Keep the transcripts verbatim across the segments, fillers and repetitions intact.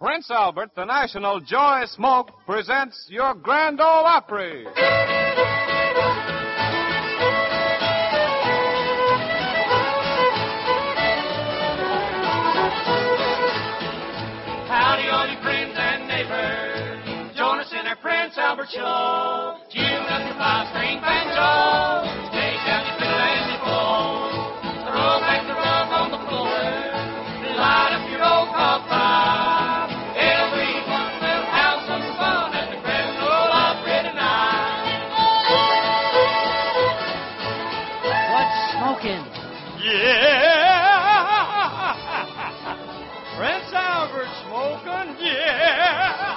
Prince Albert, the National Joy Smoke, presents your Grand Ole Opry. Howdy, all you friends and neighbors. Join us in our Prince Albert show. Tune up your five-string banjo. Take down your fiddle and your bow. Throw back the rug on the floor. Light up your old cob fire. Everyone will have some fun at the Grand Ole Opry tonight. What's smoking? Yeah! Prince Albert smoking, yeah!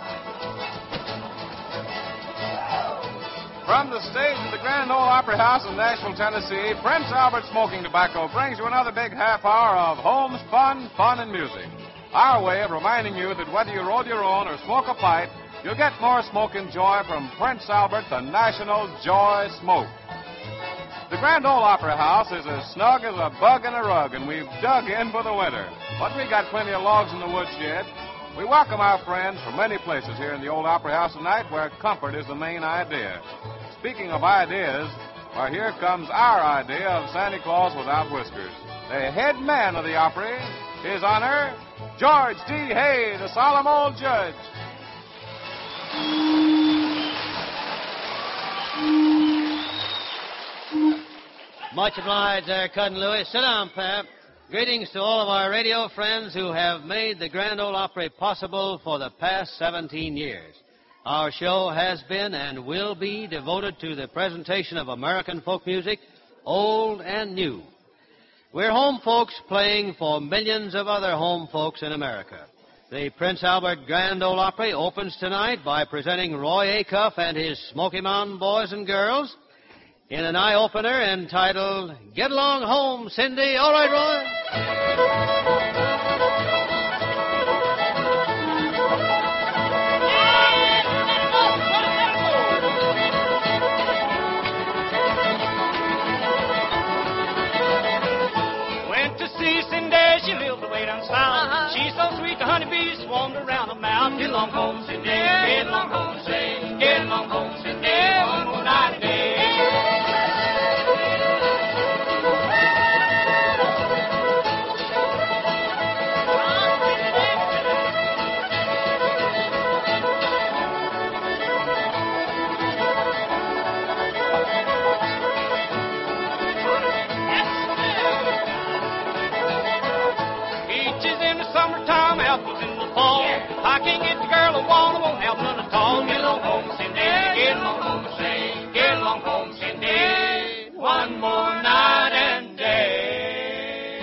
From the stage of the Grand Ole Opry House in Nashville, Tennessee, Prince Albert Smoking Tobacco brings you another big half hour of Holmes fun, fun, and music. Our way of reminding you that whether you roll your own or smoke a pipe, you'll get more smoking joy from Prince Albert, the National Joy Smoke. The Grand Ole Opry House is as snug as a bug in a rug, and we've dug in for the winter. But we got plenty of logs in the woodshed. We welcome our friends from many places here in the old Opry House tonight where comfort is the main idea. Speaking of ideas, well, here comes our idea of Santa Claus without whiskers. The head man of the Opry, His Honor, George D. Hay, the solemn old judge. Much obliged there, Cousin Louis. Sit down, Pap. Greetings to all of our radio friends who have made the Grand Ole Opry possible for the past seventeen years. Our show has been and will be devoted to the presentation of American folk music, old and new. We're home folks playing for millions of other home folks in America. The Prince Albert Grand Ole Opry opens tonight by presenting Roy Acuff and his Smoky Mountain Boys and Girls in an eye-opener entitled, Get Along Home, Cindy. All right, Roy? Went to see Cindy, she lived away down south. Uh-huh. She's so sweet, the honeybees swarmed around her mouth. Get along home, Cindy. Get along home, say. Get along home, Cindy. One more night a day. Summertime, apples in the fall. Yeah. I can't get the girl I want, I won't have none at all. Get along home, Cindy. Get along home, say. Get along home, Cindy. One more night and day.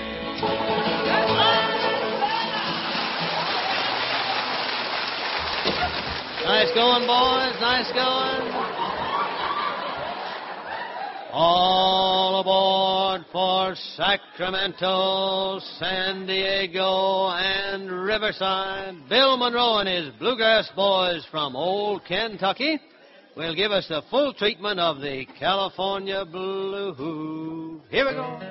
Nice going, boys. Nice going. All aboard for Sacramento, San Diego, and Riverside. Bill Monroe and his Bluegrass Boys from old Kentucky will give us the full treatment of the California Blues. Here we go.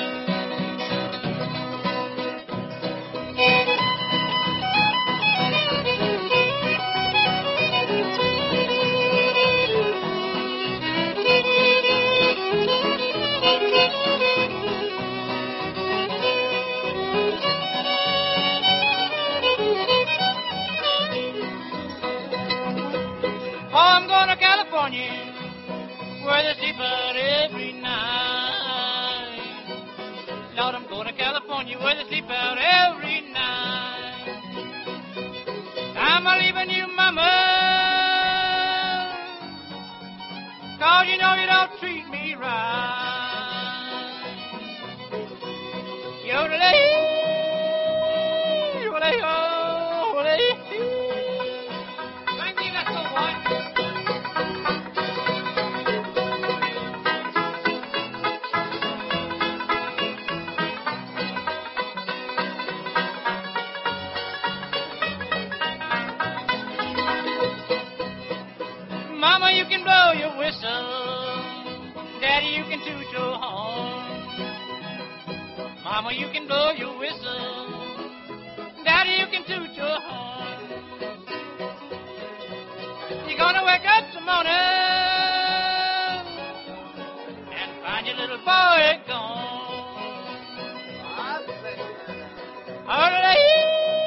I'm going to California, where they sleep out every night. Lord, I'm going to California, where they sleep out every night. I'm a leaving you, mama, 'cause you know you don't treat me right. Yodelay, yodelay, oh, yodelay. Thank you, let's go, boy. Mama, you can blow your whistle. Daddy, you can toot your horn. Mama, you can blow your whistle. Daddy, you can toot your horn. wake up some morning and find your little boy gone. Hallelujah.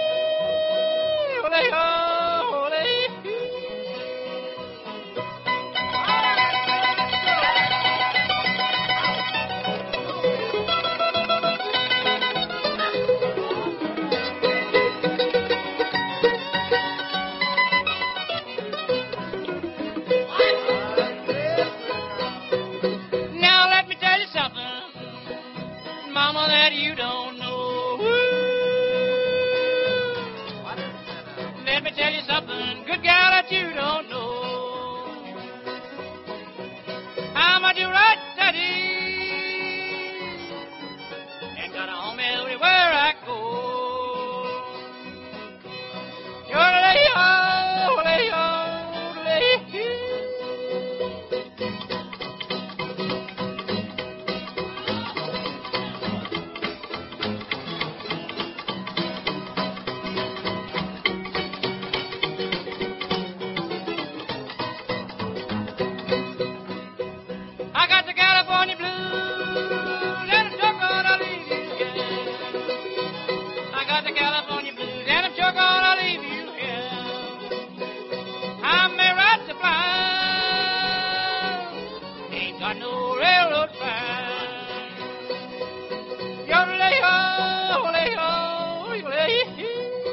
Now let me tell you something, Mama, that you don't know. Let me tell you something, good gal, that you don't know. I'm a do right, daddy, and got a home everywhere I go. I got the California blues, and I'm sure gonna leave you here. I got the California blues, and I'm sure gonna leave you here. I may ride the blind, ain't got no railroad fare. Yo-lay-ho, lay-ho, yo-lay-hee.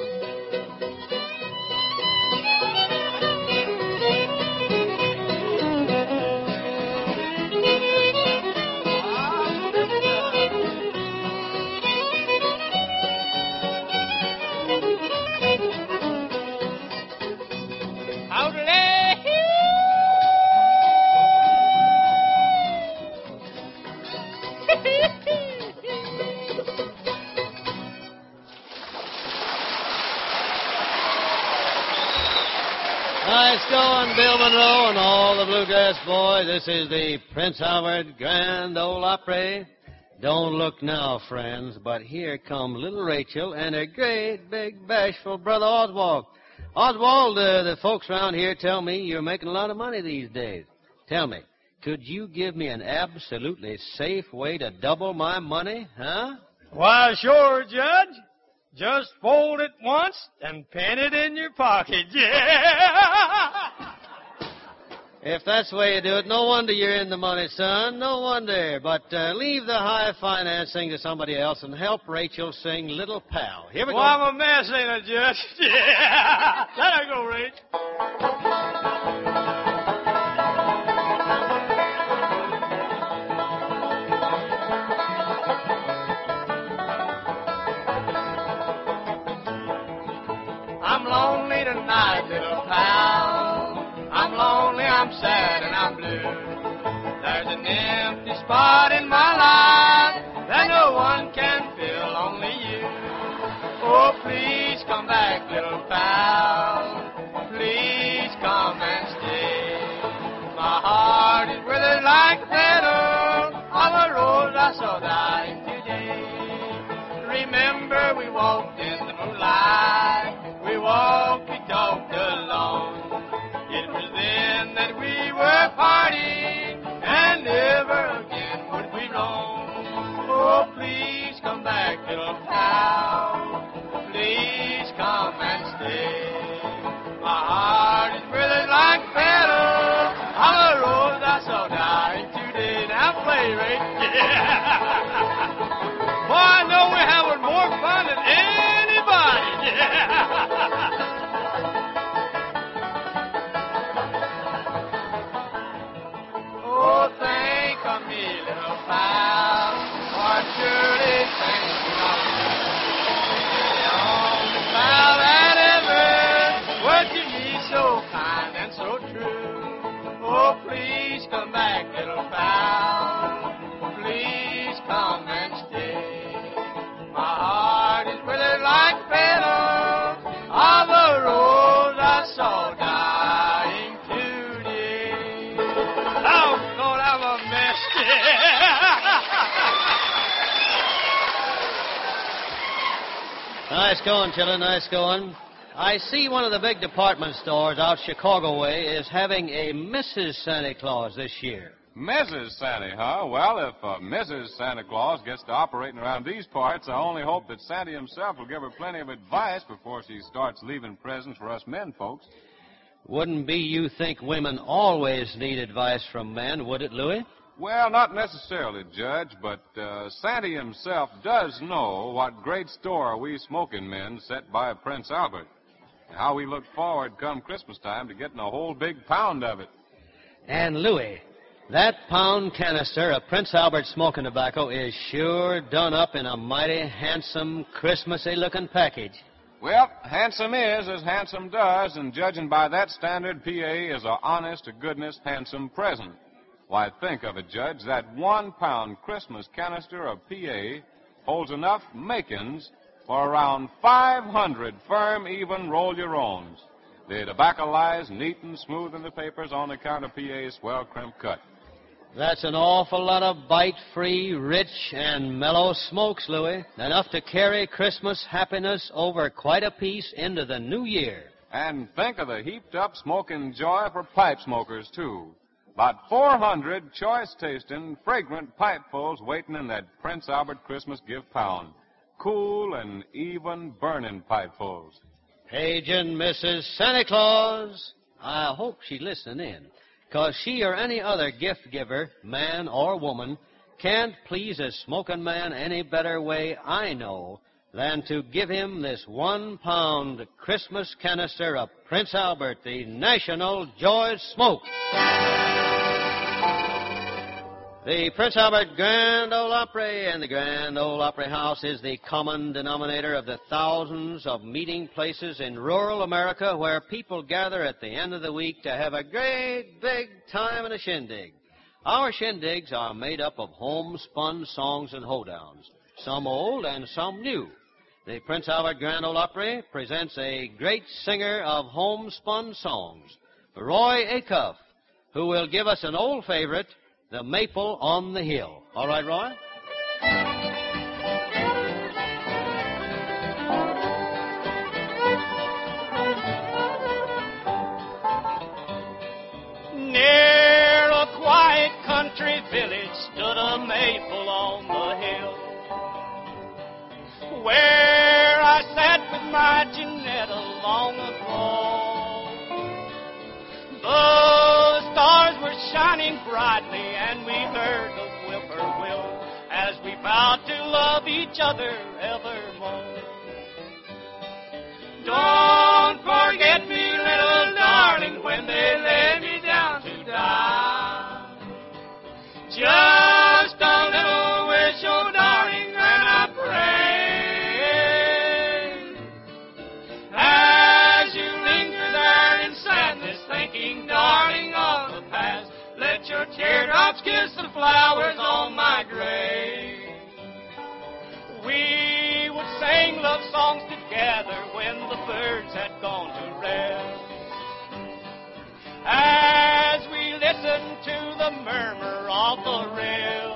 Nice going, Bill Monroe and all the Bluegrass Boys. This is the Prince Albert Grand Ole Opry. Don't look now, friends, but here come little Rachel and her great, big, bashful brother Oswald. Oswald, uh, the folks around here tell me you're making a lot of money these days. Tell me, could you give me an absolutely safe way to double my money, huh? Why, sure, Judge. Just fold it once and pin it in your pocket. Yeah! If that's the way you do it, no wonder you're in the money, son. No wonder. But uh, leave the high financing to somebody else and help Rachel sing Little Pal. Here we Well, go. I'm a mess, ain't I, Judge? Yeah! There I go, Rach. I'm lonely tonight, little pal. I'm lonely, I'm sad, and I'm blue. There's an empty spot in my life that no one can fill, only you. Oh, please come back, little pal. Please come and stay. My heart is withered like a petal on the road I saw dying today. Remember we walked in the moonlight. We walked, we talked alone. It was then that we were parting, and never again would we roam. Oh, please come back, little pal. Please come and stay. My heart is withered like a petal on the road I saw dying today. Now play, Ray. Yeah! Boy, I know we're having more fun than anybody. Yeah! Oh, think of me, little pal, for surely think of me. The only pal that ever was to me so kind and so true. Oh, please come back, little pal. Please come and stay. My heart is withered like a petal on the road I saw dying today. Oh, Lord, I'm a mess. Nice going, children, nice going. I see one of the big department stores out Chicago way is having a Missus Santa Claus this year. Missus Santa, huh? Well, if uh, Missus Santa Claus gets to operating around these parts, I only hope that Santa himself will give her plenty of advice before she starts leaving presents for us men folks. Wouldn't be you think women always need advice from men, would it, Louis? Well, not necessarily, Judge, but uh, Santa himself does know what great store we smoking men set by Prince Albert. And how we look forward come Christmas time to getting a whole big pound of it. And, Louis, that pound canister of Prince Albert smoking tobacco is sure done up in a mighty handsome, Christmassy-looking package. Well, handsome is as handsome does, and judging by that standard, P A is a honest-to-goodness, handsome present. Why, think of it, Judge. That one-pound Christmas canister of P A holds enough makings for around five hundred firm, even roll-your-owns. The tobacco lies neat and smooth in the papers on account of P A's swell crimp cut. That's an awful lot of bite-free, rich, and mellow smokes, Louis. Enough to carry Christmas happiness over quite a piece into the new year. And think of the heaped-up smoking joy for pipe smokers, too. About four hundred choice-tasting, fragrant pipefuls waiting in that Prince Albert Christmas gift pound. Cool and even burning pipefuls. Paging Missus Santa Claus. I hope she's listening in, 'cause she or any other gift-giver, man or woman, can't please a smoking man any better way, I know, than to give him this one-pound Christmas canister of Prince Albert, the National Joy Smoke. The Prince Albert Grand Ole Opry and the Grand Ole Opry House is the common denominator of the thousands of meeting places in rural America where people gather at the end of the week to have a great big time in a shindig. Our shindigs are made up of homespun songs and hoedowns, some old and some new. The Prince Albert Grand Ole Opry presents a great singer of homespun songs, Roy Acuff, who will give us an old favorite, The Maple on the Hill. All right, Roy? Near a quiet country village stood a maple on the hill, where I sat with my Janetta long ago. The stars were shining brightly, and we heard the whippoorwill as we vowed to love each other evermore. Don't forget me, little darling, when they lay me down to die. Just a little wish, oh darling, and I pray. As you linger there in sadness, thinking, darling, of the past, let your teardrops kiss the flowers on my grave. We would sing love songs together when the birds had gone to rest, as we listened to the murmur of the rill.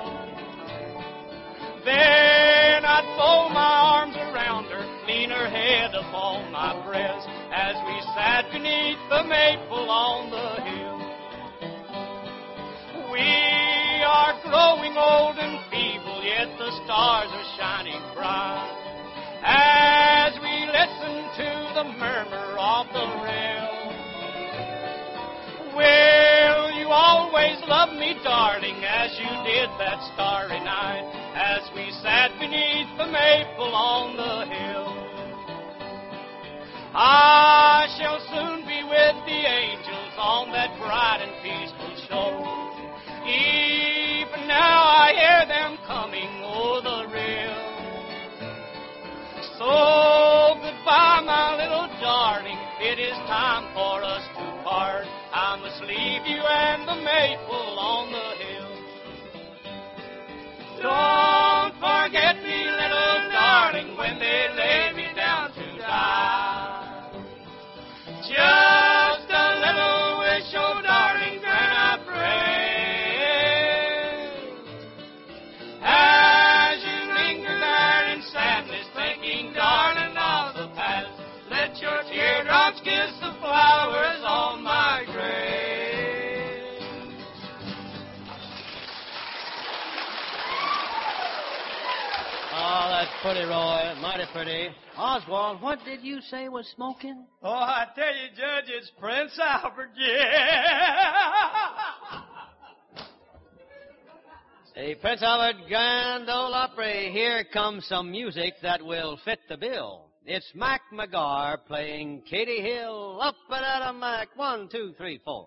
Then I'd fold my arms around her, lean her head upon my breast, as we sat beneath the maple on the hill. We are growing old and feeble, yet the stars are shining bright, as we listen to the murmur of the rill. Will you always love me, darling, as you did that starry night, as we sat beneath the maple on the hill? I shall soon be with the angels on that bright and peaceful shore. Even now I hear them coming o'er the rill. So goodbye, my little darling, it is time for us to part. I must leave you and the maple on the hill. Don't forget me, little darling, when they lay me down to die. Just a little wish, oh darling, can I pray. As you linger there in sadness, thinking, darling, of the past, let your tears kiss the flowers on my grave. Oh, that's pretty, Roy. Mighty pretty. Oswald, what did you say was smoking? Oh, I tell you, Judge, it's Prince Albert, yeah. The Prince Albert Grand Ole Opry. Here comes some music that will fit the bill. It's Mac McGar playing Katie Hill. Up and at 'em, Mac. One, two, three, four.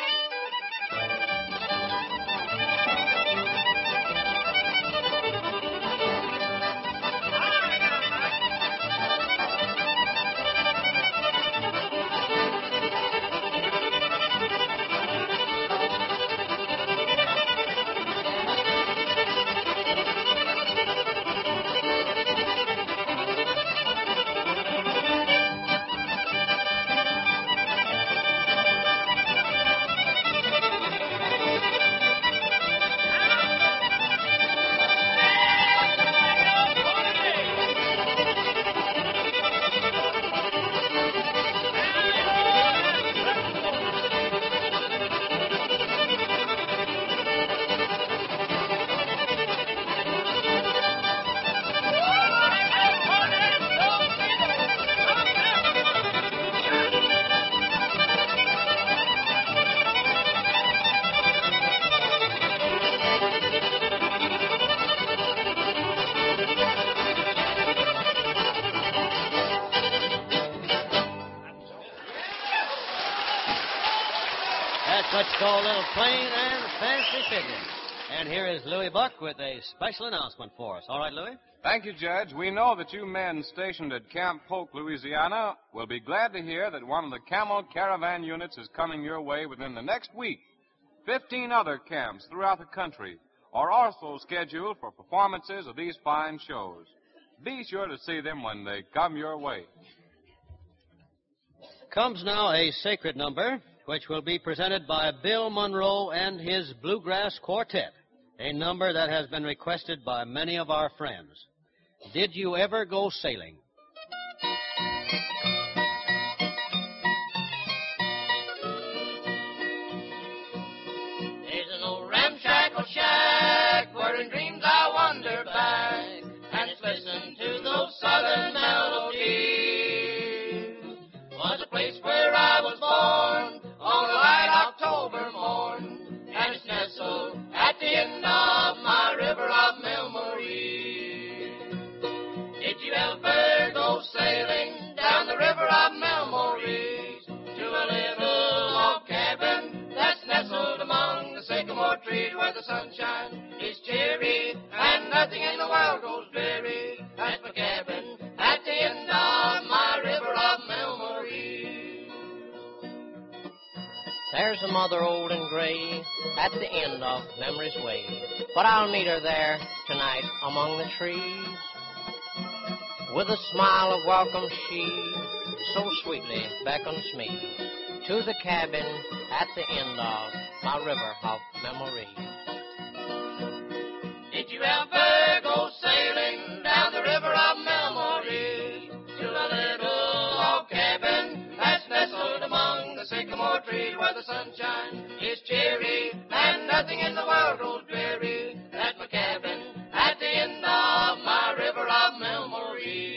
That's what's called a little plain and fancy figure. And here is Louis Buck with a special announcement for us. All right, Louis? Thank you, Judge. We know that you men stationed at Camp Polk, Louisiana, will be glad to hear that one of the Camel Caravan units is coming your way within the next week. Fifteen other camps throughout the country are also scheduled for performances of these fine shows. Be sure to see them when they come your way. Comes now a sacred number, which will be presented by Bill Monroe and his Bluegrass Quartet, a number that has been requested by many of our friends. Did you ever go sailing? There's an old ramshackle shack where in dreams I wander back and just listen to those southern melodies. Was a place where I was born on a light October morn, and it's nestled at the end of my river of memory. Did you ever go sailing down the river of memories to a little log cabin that's nestled among the sycamore trees where the sunshine is cheery and nothing in the world goes dreary? That's my cabin at the end of my river of memories. There's a mother old and gray at the end of memory's way, but I'll meet her there tonight among the trees. With a smile of welcome she so sweetly beckons me to the cabin at the end of my river of memories. Did you ever go sailing down the river of memories to a little log cabin that's nestled among the sycamore trees where the sunshine is cheery and nothing in the world goes dreary? That's my cabin at the end of my river of memories.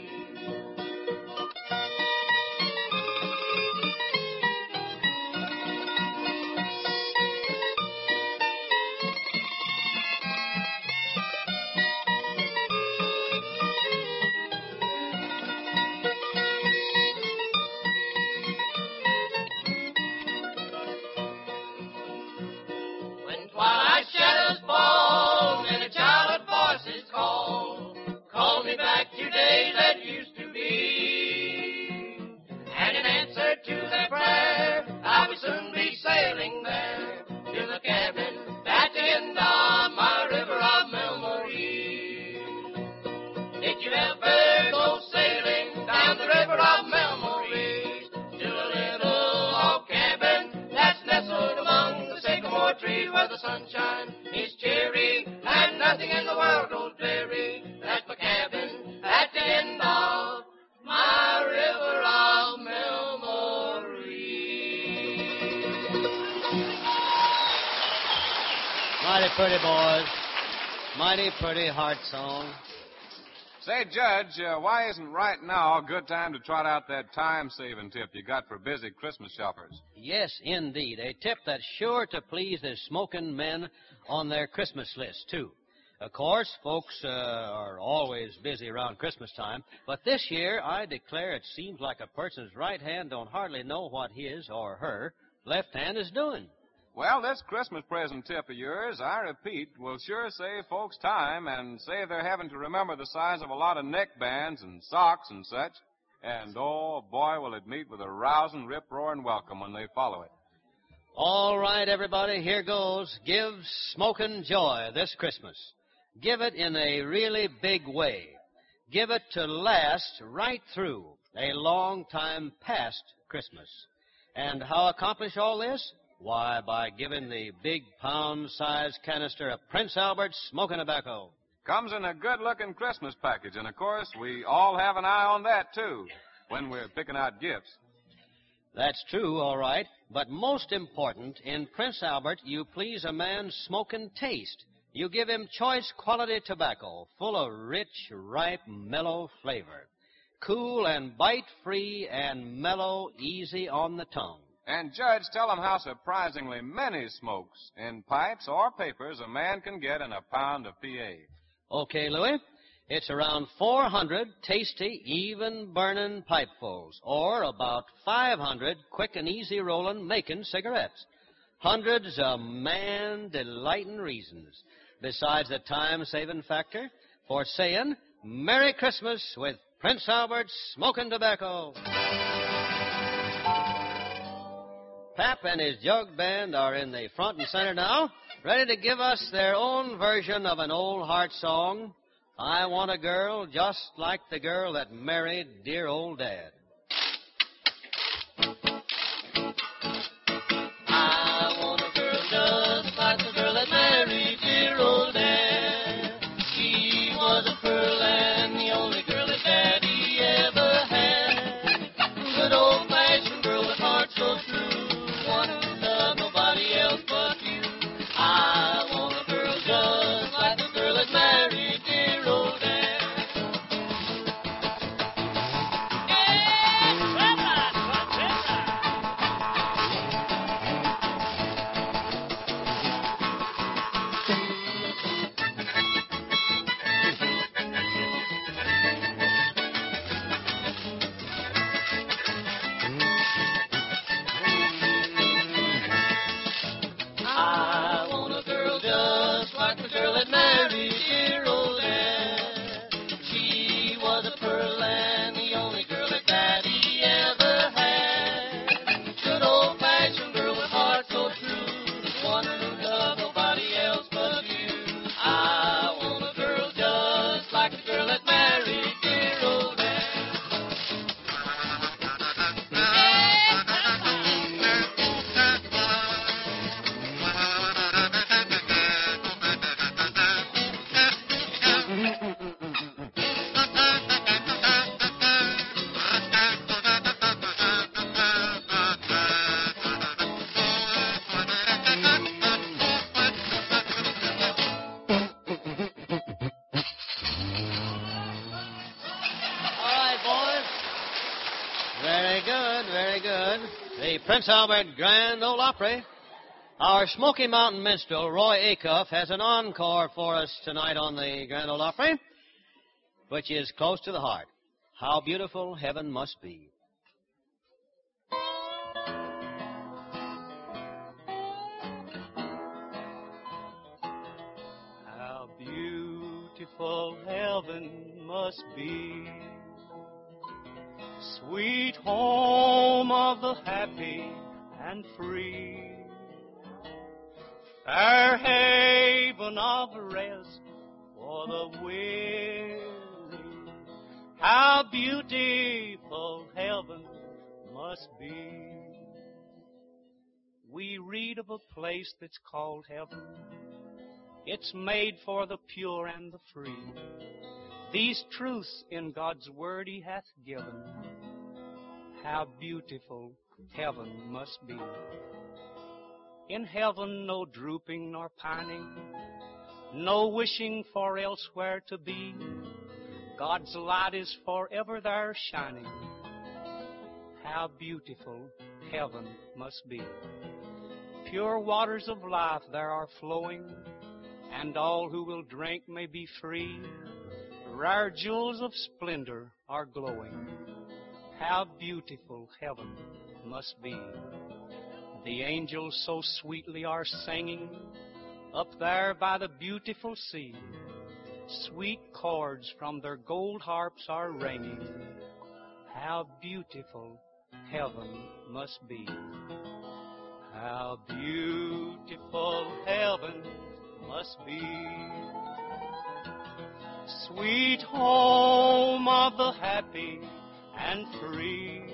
When twilight shadows fall and a childhood voices call, call me back to days that used to be. And in answer to their prayer, I will soon be sailing there to the cabin at the end of my river of memories. Did you ever go sailing down the river of memories to a little log cabin that's nestled among the sycamore trees where the sunshine is cheery and nothing in the world goes dreary? That's my cabin at the end of my river of memories. Mighty pretty, boys. Mighty pretty heart song. Say, Judge, uh, why isn't right now a good time to trot out that time-saving tip you got for busy Christmas shoppers? Yes, indeed. A tip that's sure to please the smoking men on their Christmas list, too. Of course, folks uh, are always busy around Christmas time, but this year, I declare it seems like a person's right hand don't hardly know what his or her left hand is doing. Well, this Christmas present tip of yours, I repeat, will sure save folks time and save their having to remember the size of a lot of neckbands and socks and such. And, oh, boy, will it meet with a rousing, rip-roaring welcome when they follow it. All right, everybody, here goes. Give smoking joy this Christmas. Give it in a really big way. Give it to last right through a long time past Christmas. And how accomplish all this? Why, by giving the big pound-sized canister of Prince Albert smoking tobacco. Comes in a good-looking Christmas package, and, of course, we all have an eye on that, too, when we're picking out gifts. That's true, all right. But most important, in Prince Albert, you please a man's smoking taste. You give him choice quality tobacco, full of rich, ripe, mellow flavor. Cool and bite-free and mellow, easy on the tongue. And, Judge, tell them how surprisingly many smokes in pipes or papers a man can get in a pound of P A. Okay, Louis. It's around four hundred tasty, even-burning pipefuls, or about five hundred quick and easy-rolling making cigarettes. Hundreds of man-delighting reasons, besides the time-saving factor for saying Merry Christmas with Prince Albert Smoking Tobacco. Pap and his jug band are in the front and center now, ready to give us their own version of an old heart song, I Want a Girl Just Like the Girl That Married Dear Old Dad. I want a girl just like the girl that married dear old Dad. She was a pearl and the only girl that Daddy ever had. Good old-fashioned girl with heart so true, one who loved nobody else but you. I want a girl just like the girl that married dear old Dad. Yeah, well, that's what's in there. I want a girl just like the girl that married dear old Dad. She was a pearl and the only girl that Daddy ever had. Good old-fashioned girl with heart so true, one who loved nobody else but you. I want a girl just like the girl that married dear old Dad. All right, boys. Very good, very good. The Prince Albert Grand Ole Opry. Our Smoky Mountain minstrel, Roy Acuff, has an encore for us tonight on the Grand Ole Opry, which is close to the heart. How beautiful heaven must be. How beautiful heaven must be, sweet home of the happy and free, fair haven of rest for the weary. How beautiful heaven must be. We read of a place that's called heaven. It's made for the pure and the free. These truths in God's word he hath given. How beautiful heaven must be. In heaven no drooping nor pining, no wishing for elsewhere to be. God's light is forever there shining. How beautiful heaven must be. Pure waters of life there are flowing, and all who will drink may be free. Rare jewels of splendor are glowing. How beautiful heaven must be. The angels so sweetly are singing up there by the beautiful sea. Sweet chords from their gold harps are ringing. How beautiful heaven must be. How beautiful heaven must be. Sweet home of the happy and free.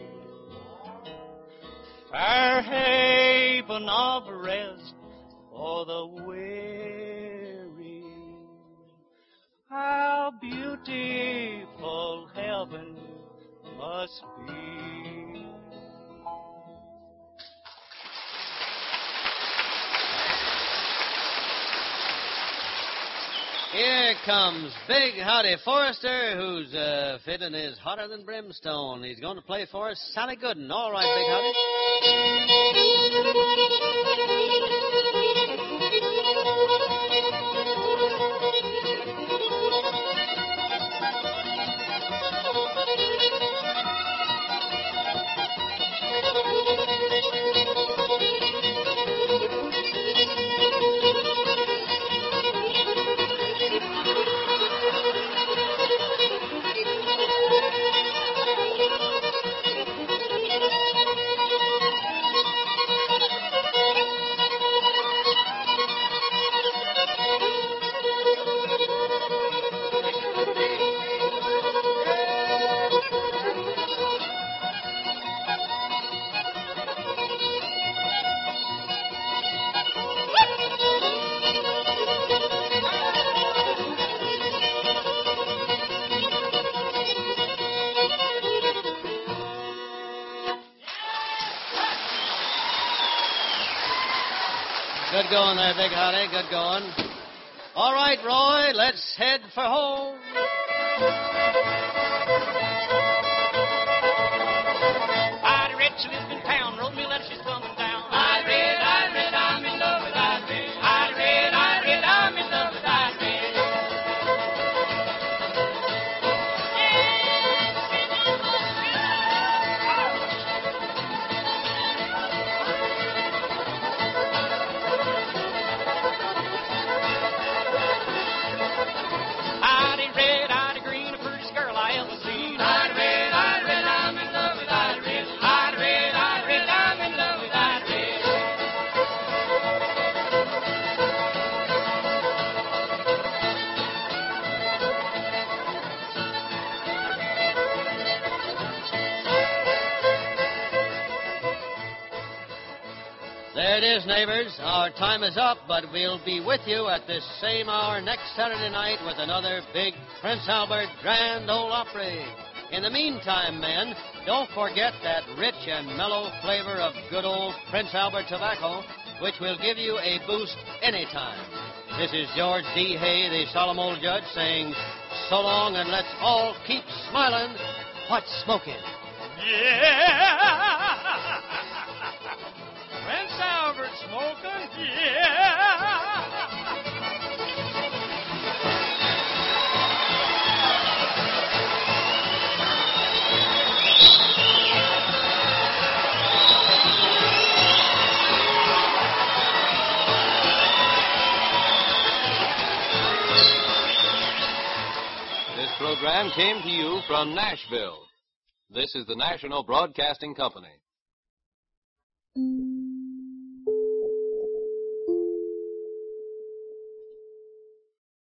Fair haven of rest for the weary. How beautiful heaven must be. Here comes Big Howdy Forrester, whose uh, fiddling is hotter than brimstone. He's going to play for us Sally Gooden. All right, Big Good going there, Big Howdy. Good going. All right, Roy, let's head for home. Ida Red, she lives in town. Roll me a letter, she's coming down. Ida Red, Ida Red, I'm in love with Ida Red. Ida Red, Ida Red, I'm in love with Ida Red. Ida Red, Ida Green, the prettiest girl I ever seen. Ida Red, Ida Red, I'm in love with Ida Red. Ida Red, Ida Red, I'm in love with Ida Red. There it is, neighbors. Our time is up, but we'll be with you at this same hour next Saturday night with another big Prince Albert Grand Ole Opry. In the meantime, men, don't forget that rich and mellow flavor of good old Prince Albert tobacco, which will give you a boost anytime. This is George D. Hay, the solemn old judge, saying so long and let's all keep smiling. What's smoking? Yeah! Prince Albert smoking? Yeah! This program came to you from Nashville. This is the National Broadcasting Company.